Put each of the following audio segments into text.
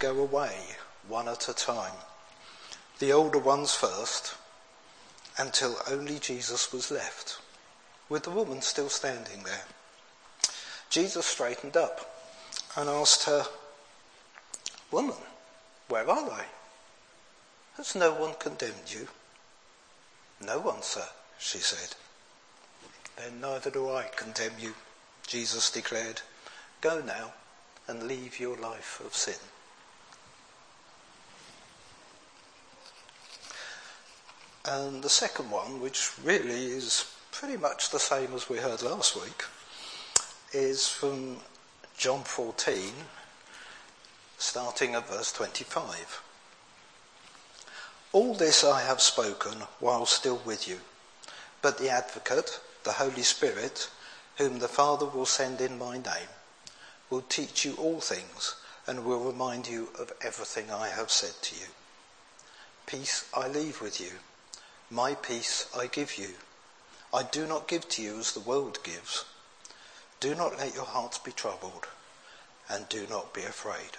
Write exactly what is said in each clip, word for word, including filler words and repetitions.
go away, one at a time, the older ones first, until only Jesus was left, with the woman still standing there. Jesus straightened up and asked her, "Woman, where are they? Has no one condemned you?" "No one, sir," she said. "Then neither do I condemn you," Jesus declared. "Go now and leave your life of sin." And the second one, which really is pretty much the same as we heard last week, is from John fourteen, starting at verse twenty-five. "All this I have spoken while still with you, but the Advocate, the Holy Spirit, whom the Father will send in my name, will teach you all things and will remind you of everything I have said to you. Peace I leave with you. My peace I give you. I do not give to you as the world gives. Do not let your hearts be troubled, and do not be afraid."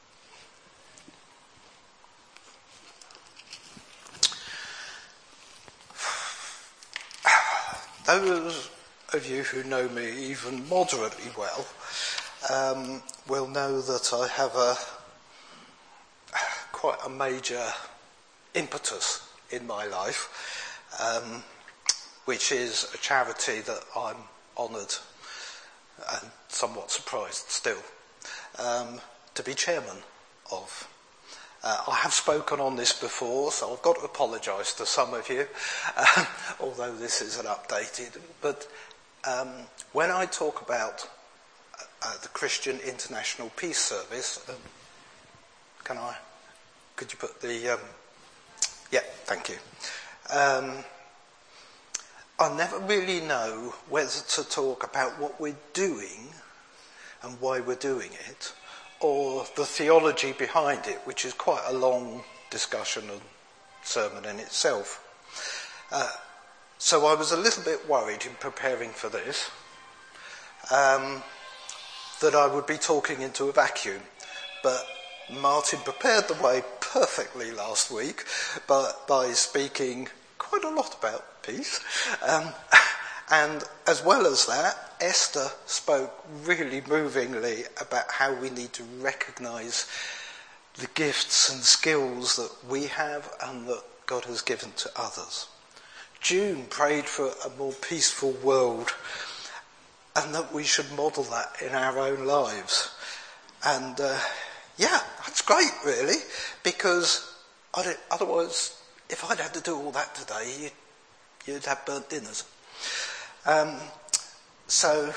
Those of you who know me even moderately well um, will know that I have a quite a major impetus in my life, um, which is a charity that I'm honoured and somewhat surprised still um, to be chairman of. Uh, I have spoken on this before, so I've got to apologise to some of you, uh, although this isn't updated. But um, when I talk about uh, the Christian International Peace Service, um, can I, could you put the, um, yeah, thank you. Um, I never really know whether to talk about what we're doing and why we're doing it, or the theology behind it, which is quite a long discussion and sermon in itself. Uh, so I was a little bit worried in preparing for this, um, that I would be talking into a vacuum. But Martin prepared the way perfectly last week by, by speaking quite a lot about peace. Um, and as well as that, Esther spoke really movingly about how we need to recognise the gifts and skills that we have and that God has given to others. June prayed for a more peaceful world and that we should model that in our own lives. And uh, yeah, that's great really, because I don't, otherwise, if I'd had to do all that today, you'd, you'd have burnt dinners. Um, so,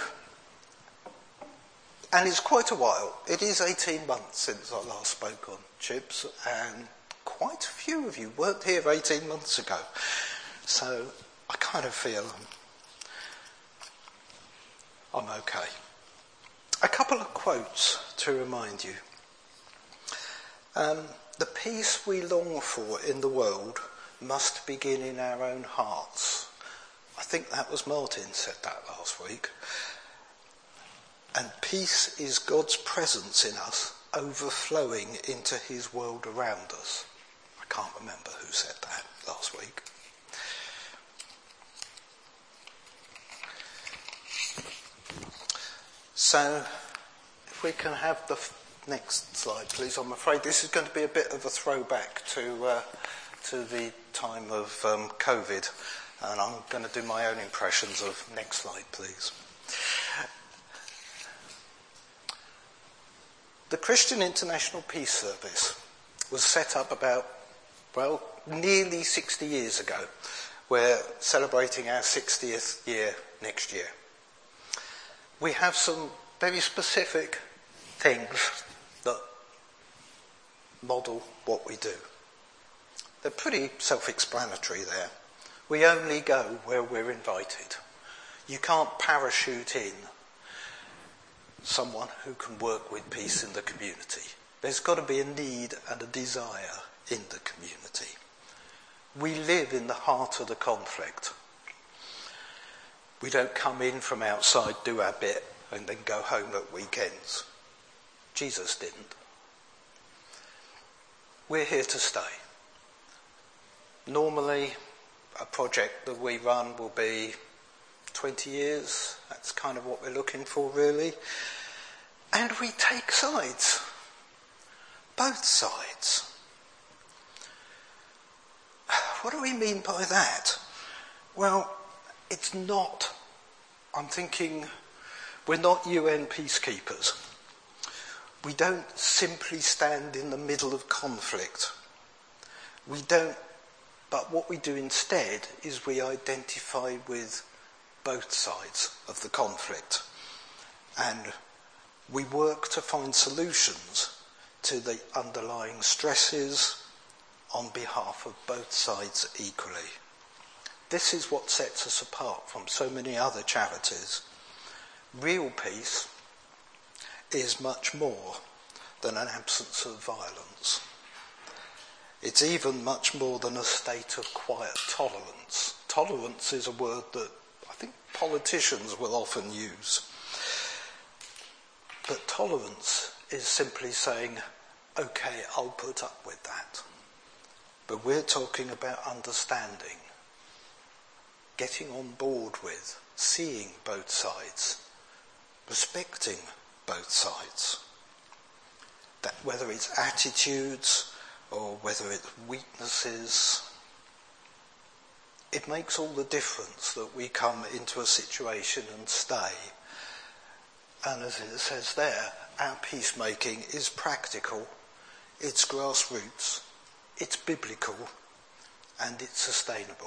and it's quite a while. It is eighteen months since I last spoke on chips, and quite a few of you weren't here eighteen months ago. So I kind of feel I'm okay. A couple of quotes to remind you. Um, the peace we long for in the world must begin in our own hearts. I think that was Martin said that last week. And peace is God's presence in us overflowing into his world around us. I can't remember who said that last week. So, if we can have the f- next slide, please. I'm afraid this is going to be a bit of a throwback to uh, to the time of um, COVID. And I'm going to do my own impressions of, next slide please. The Christian International Peace Service was set up about, well, nearly sixty years ago. We're celebrating our sixtieth year next year. We have some very specific things that model what we do. They're pretty self-explanatory there. We only go where we're invited. You can't parachute in someone who can work with peace in the community. There's got to be a need and a desire in the community. We live in the heart of the conflict. We don't come in from outside, do our bit, and then go home at weekends. Jesus didn't. we're here to stay. Normally, a project that we run will be twenty years. That's kind of what we're looking for, really. And we take sides. Both sides. What do we mean by that? Well, it's not, I'm thinking, we're not U N peacekeepers. We don't simply stand in the middle of conflict. We don't, but what we do instead is we identify with both sides of the conflict. And we work to find solutions to the underlying stresses on behalf of both sides equally. This is what sets us apart from so many other charities. Real peace is much more than an absence of violence. It's even much more than a state of quiet tolerance. Tolerance is a word that I think politicians will often use. But tolerance is simply saying, okay, I'll put up with that. But we're talking about understanding, getting on board with, seeing both sides, respecting both sides. That whether it's attitudes or whether it's weaknesses, it makes all the difference that we come into a situation and stay. And as it says there, our peacemaking is practical, it's grassroots, it's biblical, and it's sustainable.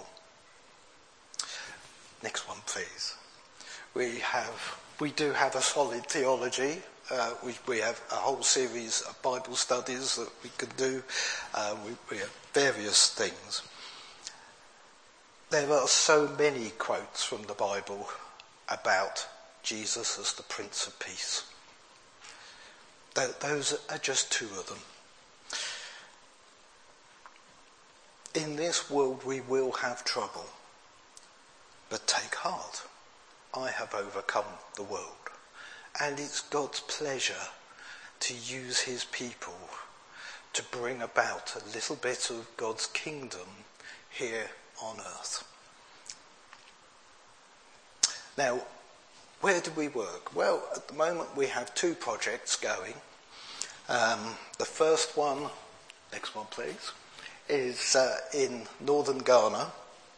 Next one, please. We have, we do have a solid theology. Uh, we, we have a whole series of Bible studies that we can do. Uh, we, we have various things. There are so many quotes from the Bible about Jesus as the Prince of Peace. Th- those are just two of them. In this world we will have trouble, but take heart. I have overcome the world. And it's God's pleasure to use his people to bring about a little bit of God's kingdom here on earth. Now, where do we work? Well, at the moment we have two projects going. Um, the first one, next one please, is uh, in northern Ghana,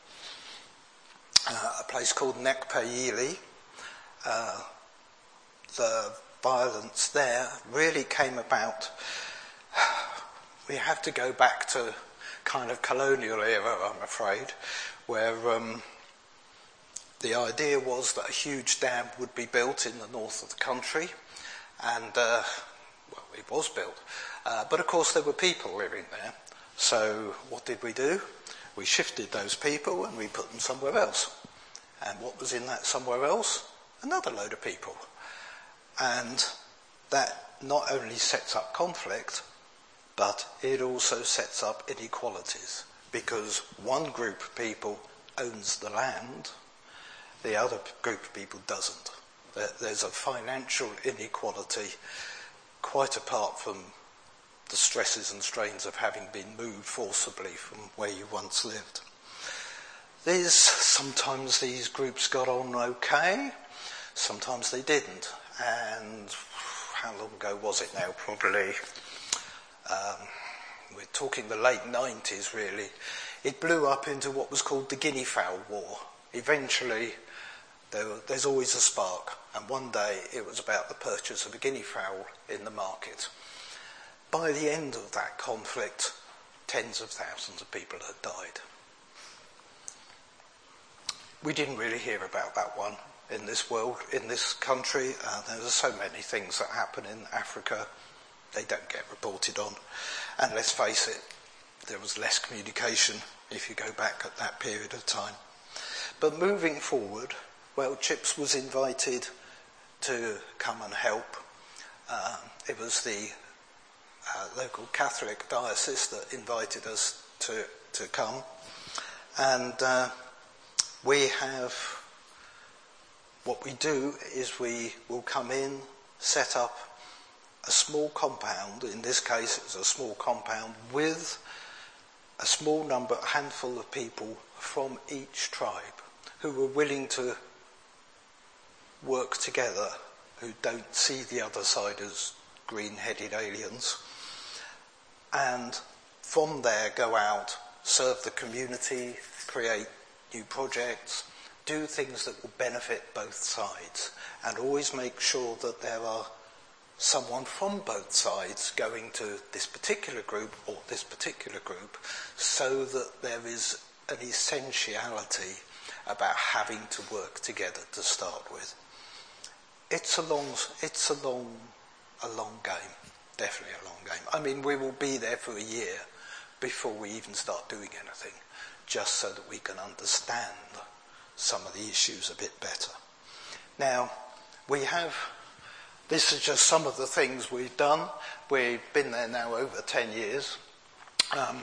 uh, a place called Nekpayili. Uh, the violence there really came about, we have to go back to kind of colonial era, I'm afraid, where um, the idea was that a huge dam would be built in the north of the country, and, uh, well, it was built. Uh, but of course there were people living there, so what did we do? We shifted those people and we put them somewhere else. And what was in that somewhere else? Another load of people. And that not only sets up conflict, but it also sets up inequalities, because one group of people owns the land, the other group of people doesn't. There's a financial inequality quite apart from the stresses and strains of having been moved forcibly from where you once lived. There's sometimes these groups got on okay, sometimes they didn't. And how long ago was it now? Probably, um, we're talking the late nineties really. It blew up into what was called the Guinea Fowl War. Eventually, there, there's always a spark, and one day it was about the purchase of a guinea fowl in the market. By the end of that conflict, tens of thousands of people had died. We didn't really hear about that one in this world, in this country. Uh, there are so many things that happen in Africa, they don't get reported on. And let's face it, there was less communication if you go back at that period of time. But moving forward, well, Chips was invited to come and help. Um, it was the uh, local Catholic diocese that invited us to, to come. And uh, we have... What we do is we will come in, set up a small compound, in this case it was a small compound, with a small number, a handful of people from each tribe who were willing to work together, who don't see the other side as green-headed aliens, and from there go out, serve the community, create new projects, do things that will benefit both sides, and always make sure that there are someone from both sides going to this particular group or this particular group, so that there is an essentiality about having to work together to start with. It's a long, it's a long, a long game, definitely a long game. I mean, we will be there for a year before we even start doing anything, just so that we can understand some of the issues a bit better. Now, we have, this is just some of the things we've done. We've been there now over ten years. Um,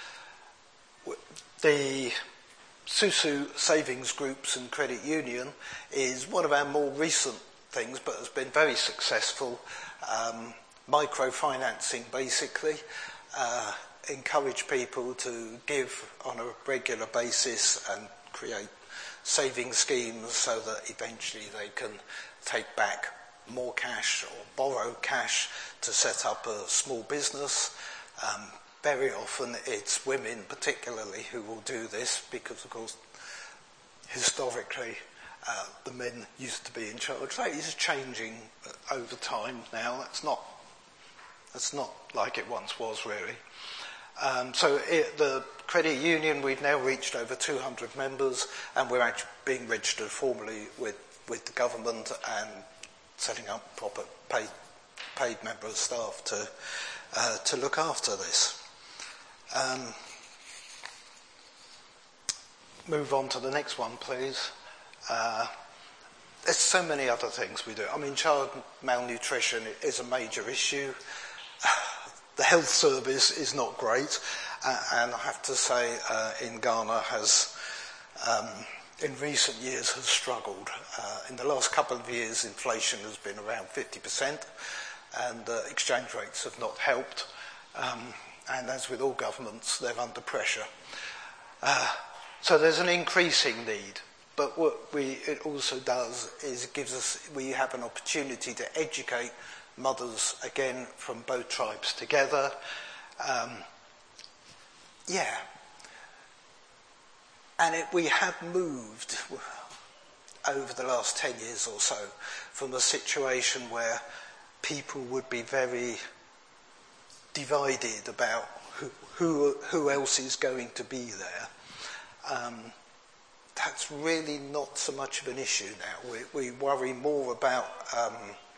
the Susu Savings Groups and Credit Union is one of our more recent things, but has been very successful. Um, microfinancing, basically. Uh, encourage people to give on a regular basis and create saving schemes so that eventually they can take back more cash or borrow cash to set up a small business. Um, very often it's women particularly who will do this because, of course, historically uh, the men used to be in charge. That is changing over time now. That's not, that's not like it once was, really. Um, so it, the credit union, we've now reached over two hundred members, and we're actually being registered formally with, with the government and setting up proper paid, paid member of staff to, uh, to look after this. Um, move on to the next one, please. Uh, there's so many other things we do. I mean, child malnutrition is a major issue. The health service is not great, uh, and I have to say uh, in Ghana has, um, in recent years, has struggled. Uh, in the last couple of years, inflation has been around fifty percent, and uh, exchange rates have not helped. Um, and as with all governments, they're under pressure. Uh, so there's an increasing need. But what we, it also does is it gives us, we have an opportunity to educate mothers, again, from both tribes together. Um, yeah. And it, we have moved over the last ten years or so from a situation where people would be very divided about who, who, who else is going to be there. Um, that's really not so much of an issue now. We, we worry more about um,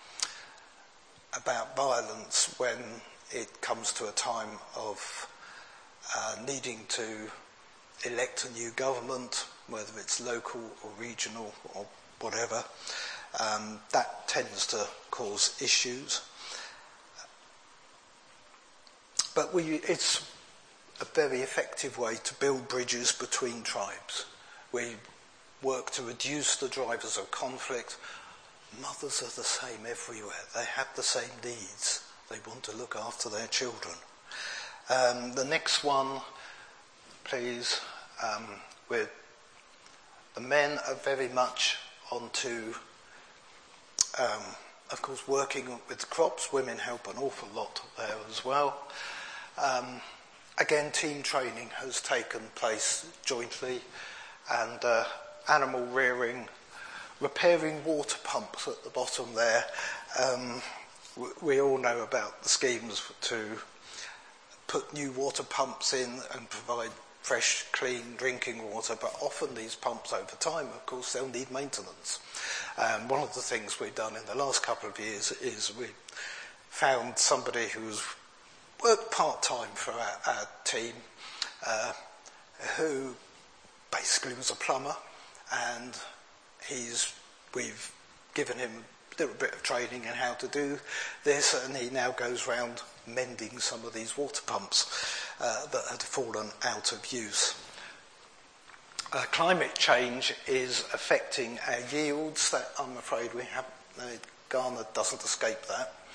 about violence when it comes to a time of uh, needing to elect a new government, whether it's local or regional or whatever. Um, that tends to cause issues. But we, it's a very effective way to build bridges between tribes. We work to reduce the drivers of conflict. Mothers are the same everywhere. They have the same needs. They want to look after their children. Um, the next one, please, um, with the men are very much onto, um, of course, working with the crops. Women help an awful lot there as well. Um, again, team training has taken place jointly, and uh, animal rearing, repairing water pumps at the bottom there. Um, we, we all know about the schemes to put new water pumps in and provide fresh, clean drinking water, but often these pumps over time, of course, they'll need maintenance. And one of the things we've done in the last couple of years is we found somebody who's worked part-time for our, our team, uh, who basically was a plumber, and he's we've given him a little bit of training in how to do this, and he now goes round mending some of these water pumps uh, that had fallen out of use. Uh, climate change is affecting our yields. That I'm afraid we have. Uh, Ghana doesn't escape that.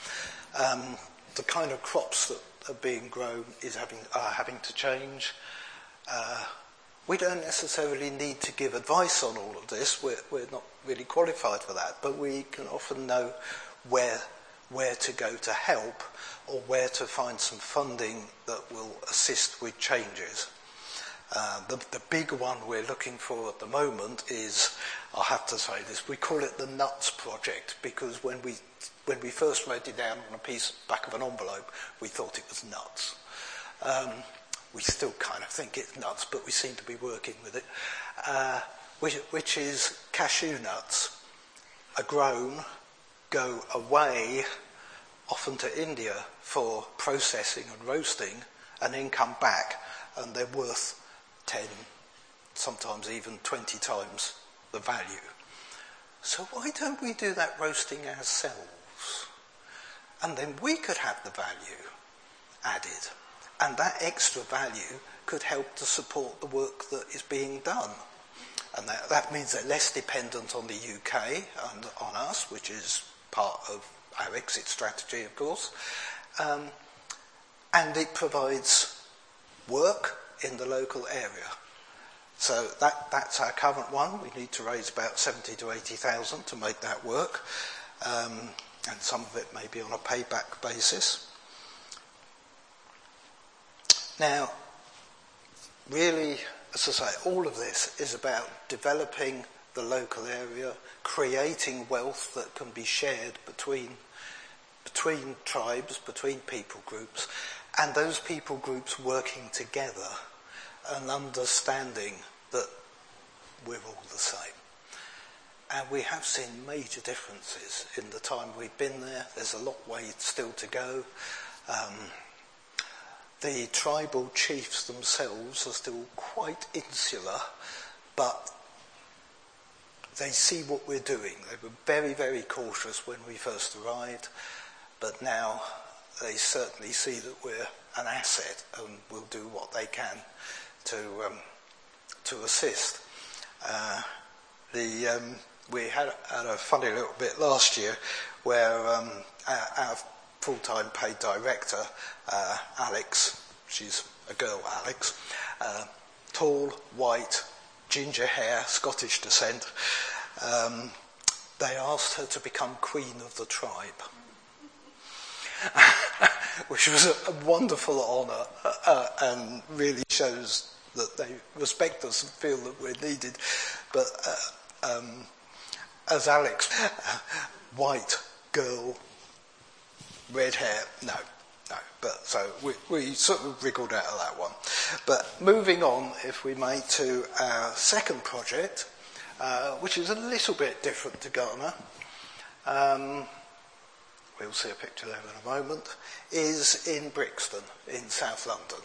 Um, the kind of crops that are being grown is having, are having to change. Uh, we don't necessarily need to give advice on all of this. We're, we're not really qualified for that, but we can often know where where to go to help or where to find some funding that will assist with changes. Uh, the, the big one we're looking for at the moment is, I'll have to say this, we call it the Nuts Project, because when we when we first wrote it down on a piece back of an envelope, we thought it was nuts. Um, we still kind of think it's nuts, but we seem to be working with it, uh, which, which is cashew nuts are grown, go away, often to India for processing and roasting, and then come back, and they're worth ten, sometimes even twenty times the value. So why don't we do that roasting ourselves? And then we could have the value added, and that extra value could help to support the work that is being done. And that, that means they're less dependent on the U K and on us, which is part of our exit strategy, of course. Um, and it provides work in the local area. So that, that's our current one. We need to raise about seventy to eighty thousand to make that work. Um, and some of it may be on a payback basis. Now, really, as I say, all of this is about developing the local area, creating wealth that can be shared between between tribes, between people groups, and those people groups working together and understanding that we're all the same. And we have seen major differences in the time we've been there. There's a lot way still to go. Um, the tribal chiefs themselves are still quite insular, but they see what we're doing. They were very, very cautious when we first arrived, but now they certainly see that we're an asset and will do what they can to um, to assist. Uh, the um, we had, had a funny little bit last year where um, our, our full-time paid director, uh, Alex, she's a girl, Alex, uh, tall, white, ginger hair, Scottish descent. Um, they asked her to become queen of the tribe, which was a, a wonderful honour uh, and really shows that they respect us and feel that we're needed. But uh, um, as Alex, uh, white girl, red hair, no. No, but so we, we sort of wriggled out of that one. But moving on, if we may, to our second project, uh, which is a little bit different to Ghana. Um, we'll see a picture there in a moment. Is in Brixton, in South London.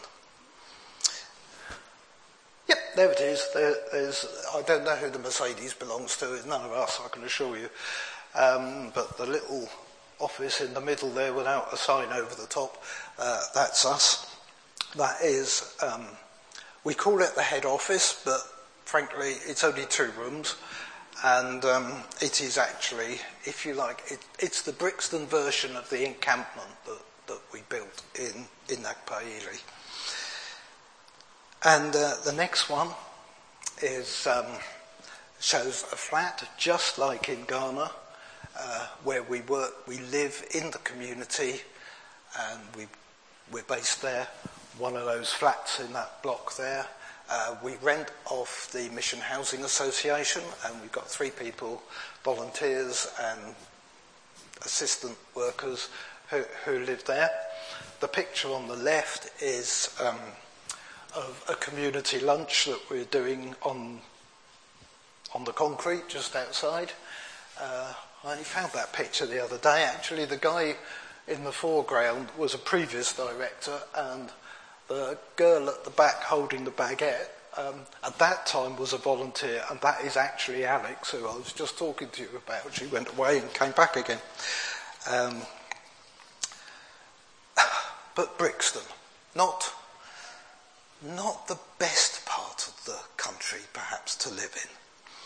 Yep, there it is. There, there's. I don't know who the Mercedes belongs to. It's none of us, I can assure you. Um, but the little office in the middle there without a sign over the top, uh, that's us. That is, um, we call it the head office, but frankly it's only two rooms, and um, it is actually, if you like, it, it's the Brixton version of the encampment that, that we built in, in Agpaili. And uh, the next one is um, shows a flat just like in Ghana, Uh, where we work, we live in the community, and we, we're based there. One of those flats in that block there. Uh, we rent off the Mission Housing Association, and we've got three people, volunteers and assistant workers who, who live there. The picture on the left is um, of a community lunch that we're doing on on the concrete just outside. Uh, I only found that picture the other day. Actually, the guy in the foreground was a previous director, and the girl at the back holding the baguette um, at that time was a volunteer, and that is actually Alex, who I was just talking to you about. She went away and came back again. Um, but Brixton, not, not the best part of the country, perhaps, to live in.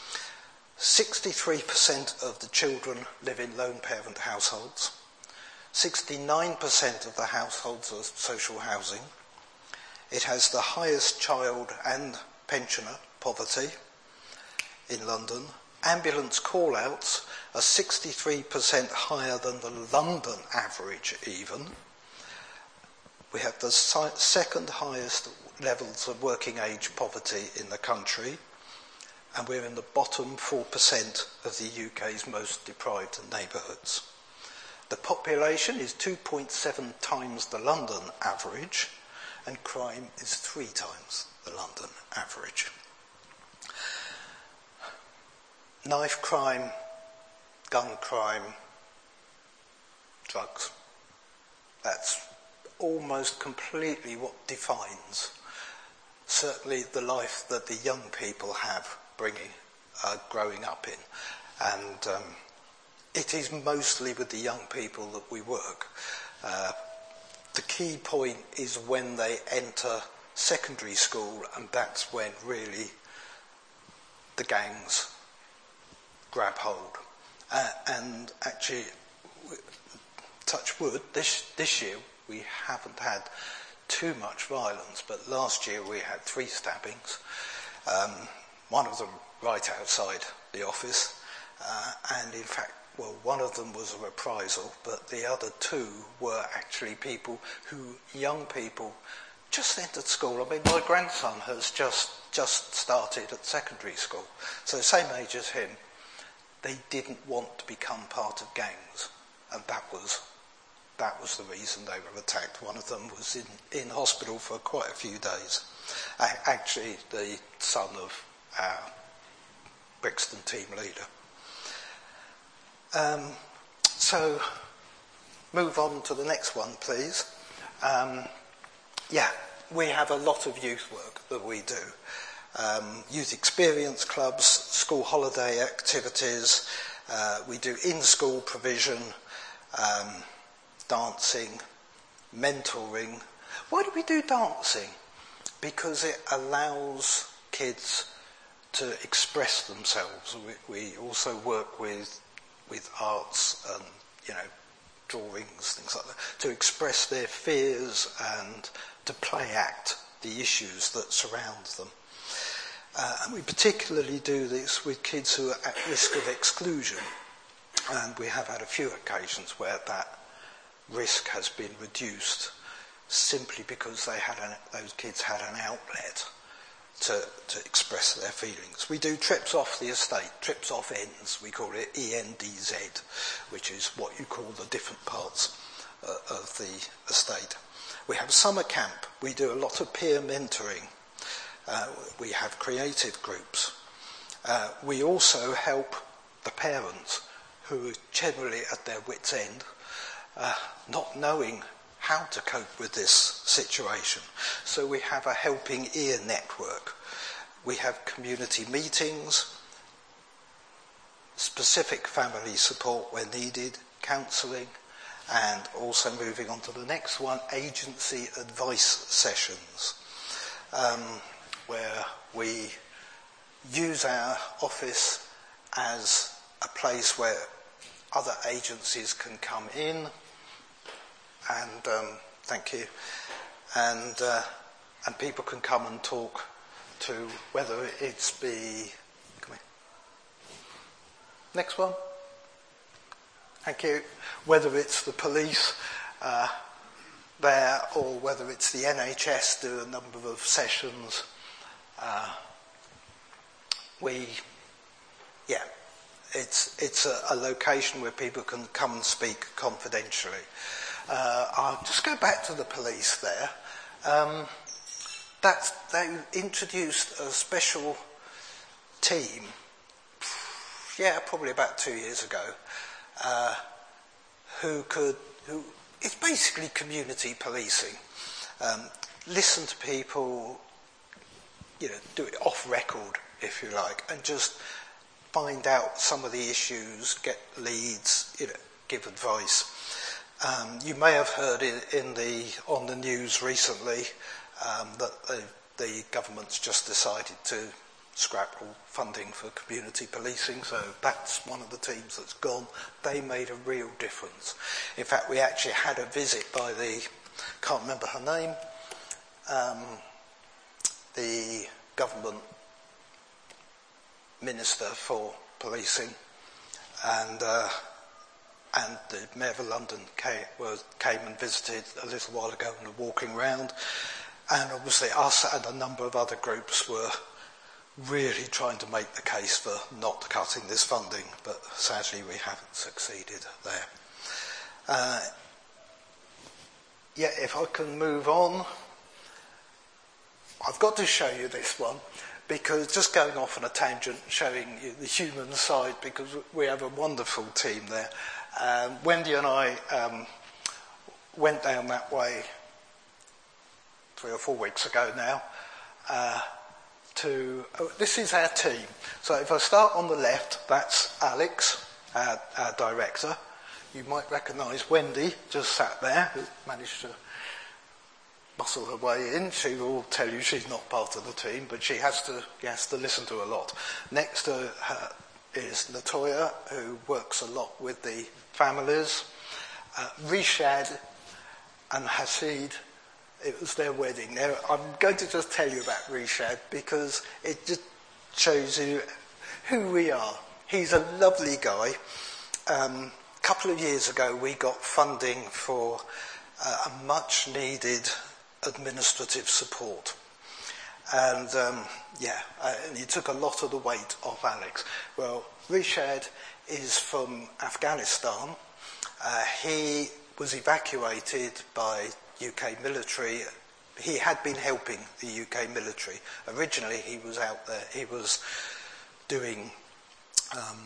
sixty-three percent of the children live in lone parent households. sixty-nine percent of the households are social housing. It has the highest child and pensioner poverty in London. Ambulance call-outs are sixty-three percent higher than the London average even. We have the si- second highest levels of working age poverty in the country, and we're in the bottom four percent of the U K's most deprived neighbourhoods. The population is two point seven times the London average, and crime is three times the London average. Knife crime, gun crime, drugs. That's almost completely what defines certainly the life that the young people have bringing, uh, growing up in. And um, it is mostly with the young people that we work. Uh, the key point is when they enter secondary school, and that's when really the gangs grab hold. Uh, and actually, touch wood, this, this year we haven't had too much violence, but last year we had three stabbings, um, one of them right outside the office, uh, and in fact, well, one of them was a reprisal, but the other two were actually people who, young people, just entered school. I mean, my grandson has just, just started at secondary school, so same age as him. They didn't want to become part of gangs, and that was that was the reason they were attacked. One of them was in, in hospital for quite a few days. Actually, the son of our Brixton team leader. Um, so, move on to the next one, please. Um, yeah, we have a lot of youth work that we do. Um, youth experience clubs, school holiday activities, uh, we do in-school provision, um, dancing, mentoring. Why do we do dancing? Because it allows kids to express themselves. We, we also work with with arts and, you know, drawings, things like that, to express their fears and to play act the issues that surround them. Uh, and we particularly do this with kids who are at risk of exclusion. And we have had a few occasions where that risk has been reduced simply because they had an, those kids had an outlet to, to express their feelings. We do trips off the estate, trips off ends, we call it E N D Z, which is what you call the different parts uh, of the estate. We have summer camp, we do a lot of peer mentoring. Uh, we have creative groups. Uh, we also help the parents who are generally at their wits' end, uh, not knowing how to cope with this situation. So we have a helping ear network. We have community meetings, specific family support where needed, counselling, and also moving on to the next one, agency advice sessions. Um, where we use our office as a place where other agencies can come in, and um, thank you, and uh, and people can come and talk to whether it's be, come here. Next one, thank you, whether it's the police uh, there or whether it's the N H S, do a number of sessions. Uh, we, yeah, it's it's a, a location where people can come and speak confidentially. Uh, I'll just go back to the police there. Um, that's, they introduced a special team, yeah, probably about two years ago, uh, who could, who, it's basically community policing. Um, listen to people, you know, do it off record, if you like, and just find out some of the issues, get leads, you know, give advice. Um, you may have heard in, in the on the news recently um, that the, the government's just decided to scrap all funding for community policing, so that's one of the teams that's gone. They made a real difference. In fact, we actually had a visit by the, can't remember her name, um, the government minister for policing, and uh, and the Mayor of London came, was, came and visited a little while ago and were walking round, and obviously us and a number of other groups were really trying to make the case for not cutting this funding, but sadly we haven't succeeded there. Uh, yeah, if I can move on. I've got to show you this one, because just going off on a tangent, showing you the human side, because we have a wonderful team there. Um, Wendy and I um, went down that way three or four weeks ago now, uh, to, oh, this is our team. So if I start on the left, that's Alex, our, our director. You might recognise Wendy, just sat there, who managed to muscle her way in. She will tell you she's not part of the team, but she has to, she has to listen to a lot. Next to her is Latoya, who works a lot with the families. Uh, Rishad and Hasid, it was their wedding. Now, I'm going to just tell you about Rishad because it just shows you who we are. He's a lovely guy. Um, a couple of years ago, we got funding for uh, a much needed administrative support. And um, yeah, uh, and he took a lot of the weight off Alex. Well, Rishad is from Afghanistan. Uh, he was evacuated by U K military. He had been helping the U K military. Originally he was out there, he was doing, um,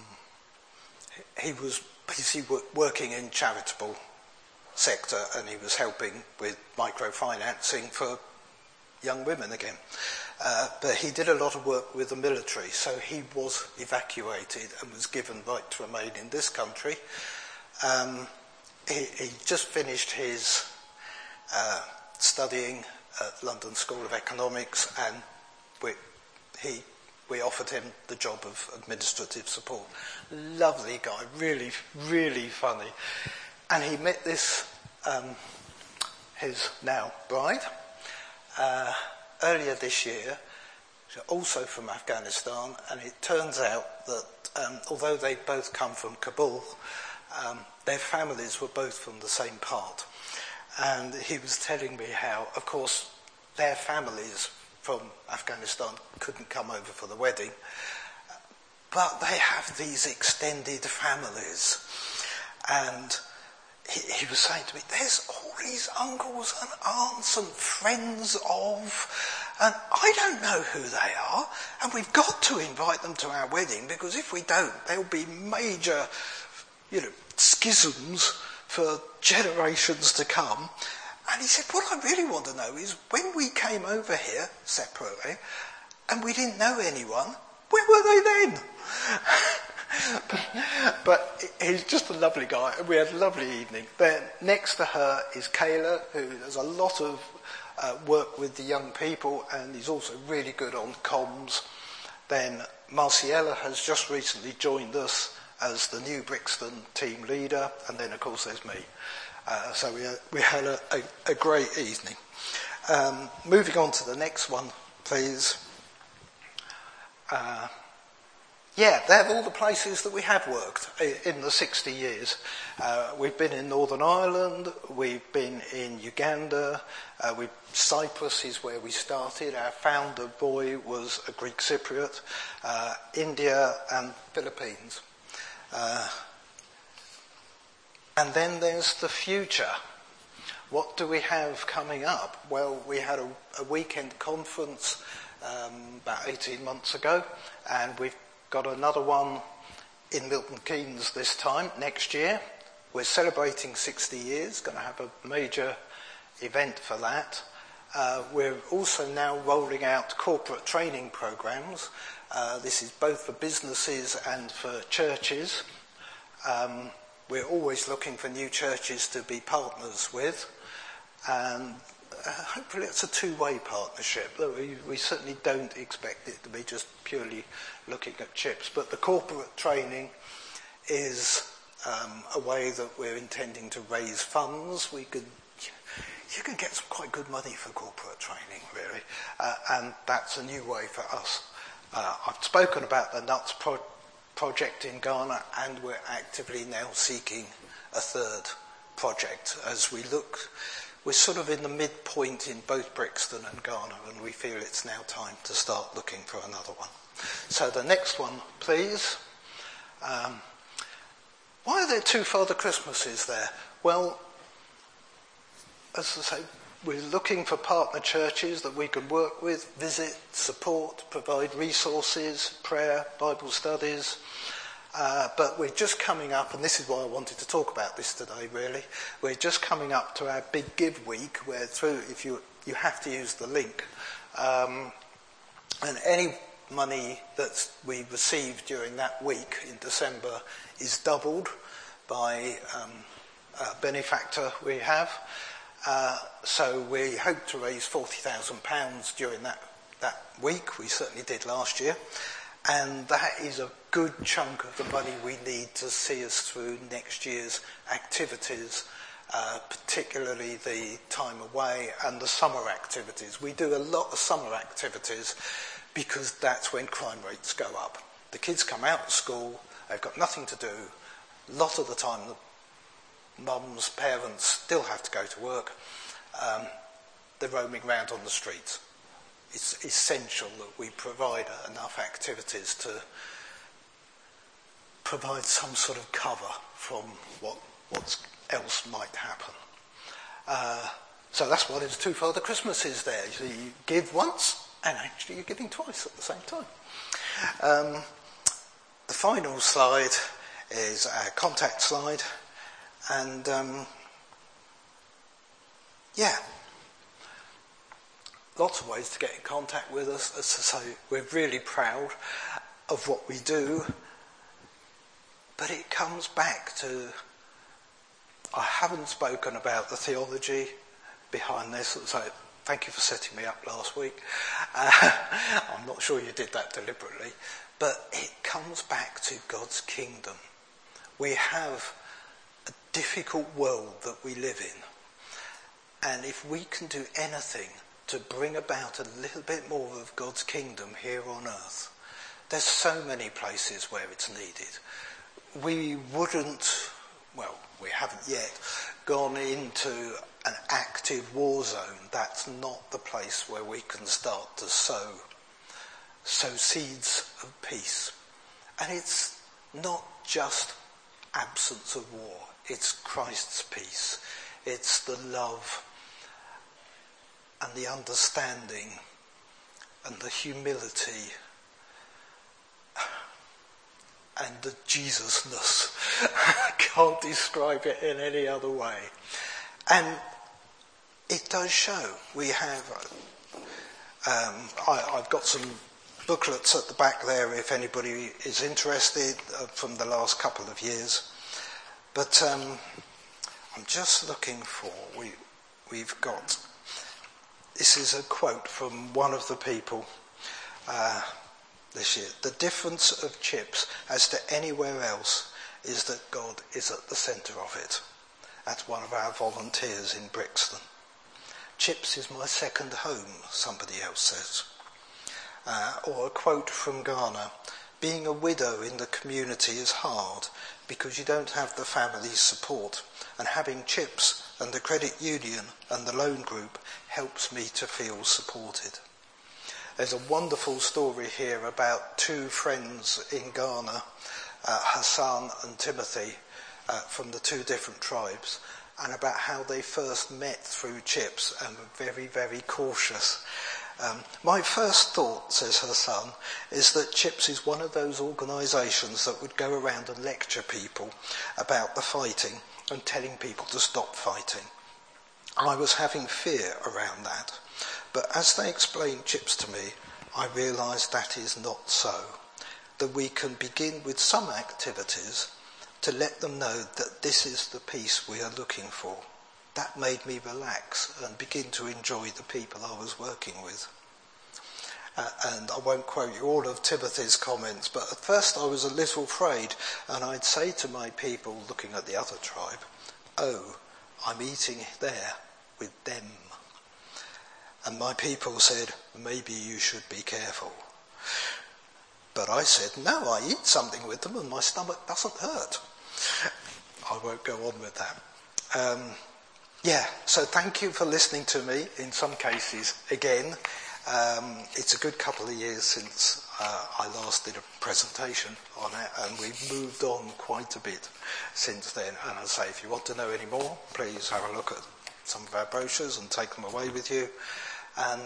he was basically working in charitable sector, and he was helping with microfinancing for young women again. Uh, but he did a lot of work with the military, so he was evacuated and was given right to remain in this country. Um, he, he just finished his uh, studying at London School of Economics, and we, he, we offered him the job of administrative support. Lovely guy, really, really funny. And he met this, um, his now bride, uh, earlier this year, also from Afghanistan, and it turns out that um, although they both come from Kabul, um, their families were both from the same part. And he was telling me how, of course, their families from Afghanistan couldn't come over for the wedding, but they have these extended families. And he, he was saying to me, there's all these uncles and aunts and friends of, and I don't know who they are, and we've got to invite them to our wedding, because if we don't, there'll be major, you know, schisms for generations to come. And he said, what I really want to know is, when we came over here separately, and we didn't know anyone, where were they then? but, but he's just a lovely guy, and we had a lovely evening. Then next to her is Kayla, who does a lot of uh, work with the young people, and he's also really good on comms. Then Marciella has just recently joined us as the new Brixton team leader, and then of course there's me. Uh, so we, had, we had a, a, a great evening. Um, moving on to the next one, please. Uh, yeah, they're all the places that we have worked in the sixty years. Uh, we've been in Northern Ireland, we've been in Uganda, uh, we, Cyprus is where we started. Our founder boy was a Greek Cypriot, uh, India and Philippines. Uh, and then there's the future. What do we have coming up? Well, we had a, a weekend conference um, about eighteen months ago, and we've got another one in Milton Keynes this time, next year. We're celebrating sixty years, going to have a major event for that. Uh, we're also now rolling out corporate training programs. Uh, this is both for businesses and for churches. Um, we're always looking for new churches to be partners with. And uh, hopefully it's a two-way partnership. We, we certainly don't expect it to be just purely looking at chips, but the corporate training is um, a way that we're intending to raise funds. We could, you can get some quite good money for corporate training, really, uh, and that's a new way for us. Uh, I've spoken about the NUTS pro- project in Ghana, and we're actively now seeking a third project as we look. We're sort of in the midpoint in both Brixton and Ghana, and we feel it's now time to start looking for another one. So the next one, please. Um, why are there two Father Christmases there? Well, as I say, we're looking for partner churches that we can work with, visit, support, provide resources, prayer, Bible studies. Uh, but we're just coming up, and this is why I wanted to talk about this today, really. We're just coming up to our Big Give Week, where through, if you you have to use the link, um, and any money that we receive during that week in December is doubled by um, a benefactor we have. Uh, so we hope to raise forty thousand pounds during that, that week. We certainly did last year. And that is a good chunk of the money we need to see us through next year's activities, uh, particularly the time away and the summer activities. We do a lot of summer activities because that's when crime rates go up. The kids come out of school, they've got nothing to do. A lot of the time the mums, parents still have to go to work. Um, they're roaming around on the streets. It's essential that we provide enough activities to provide some sort of cover from what what else might happen. Uh, so that's why there's two Father Christmases there. So you give once, and actually you're giving twice at the same time. Um, the final slide is our contact slide, and um, yeah. Lots of ways to get in contact with us. As I say, we're really proud of what we do, but it comes back to, I haven't spoken about the theology behind this, so thank you for setting me up last week. Uh, I'm not sure you did that deliberately, but it comes back to God's kingdom. We have a difficult world that we live in, and if we can do anything to bring about a little bit more of God's kingdom here on earth. There's so many places where it's needed. We wouldn't, well, we haven't yet, gone into an active war zone. That's not the place where we can start to sow, sow seeds of peace. And it's not just absence of war. It's Christ's peace. It's the love and the understanding and the humility and the Jesusness. I can't describe it in any other way. And it does show. We have, um, I, I've got some booklets at the back there if anybody is interested uh, from the last couple of years. But um, I'm just looking for, we, we've got, this is a quote from one of the people uh, this year. The difference of Chips as to anywhere else is that God is at the centre of it. That's one of our volunteers in Brixton. Chips is my second home, somebody else says. Uh, or a quote from Ghana. Being a widow in the community is hard because you don't have the family support, and having Chips and the credit union and the loan group helps me to feel supported. There's a wonderful story here about two friends in Ghana, uh, Hassan and Timothy, uh, from the two different tribes, and about how they first met through Chips and were very, very cautious. Um, my first thought, says Hassan, is that Chips is one of those organisations that would go around and lecture people about the fighting and telling people to stop fighting. I was having fear around that, but as they explained Chips to me, I realised that is not so, that we can begin with some activities to let them know that this is the peace we are looking for. that made me relax and begin to enjoy the people I was working with. Uh, and I won't quote you all of Timothy's comments, but at first I was a little afraid, and I'd say to my people looking at the other tribe, oh, I'm eating there with them. And my people said, maybe you should be careful. But I said, no, I eat something with them and my stomach doesn't hurt. I won't go on with that. Um, yeah, so thank you for listening to me in some cases again. Um, it's a good couple of years since uh, I last did a presentation on it, and we've moved on quite a bit since then. And I say, if you want to know any more, please have a look at some of our brochures and take them away with you. And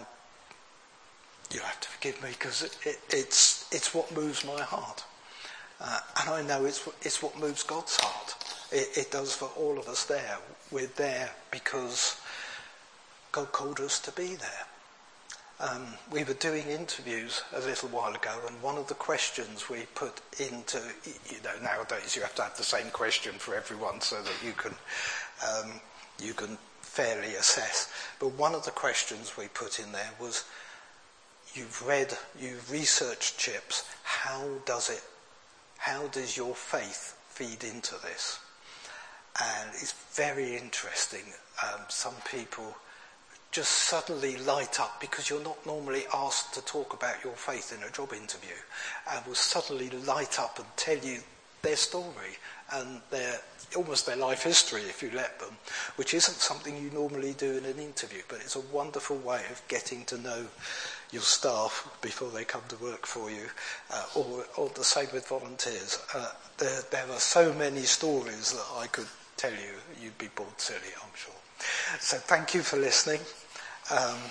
you have to forgive me because it, it, it's it's what moves my heart, uh, and I know it's it's what moves God's heart. It, it does for all of us there. We're there because God called us to be there. Um, we were doing interviews a little while ago, and one of the questions we put into, you know, nowadays you have to have the same question for everyone so that you can um, you can fairly assess. But one of the questions we put in there was, you've read, you've researched CHIPS, how does it, how does your faith feed into this? And it's very interesting. Um, some people just suddenly light up because you're not normally asked to talk about your faith in a job interview, and will suddenly light up and tell you their story and their almost their life history if you let them, which isn't something you normally do in an interview, but it's a wonderful way of getting to know your staff before they come to work for you, uh, or, or the same with volunteers. Uh, there, there are so many stories that I could tell you, you'd be bored silly, I'm sure. So thank you for listening. Um,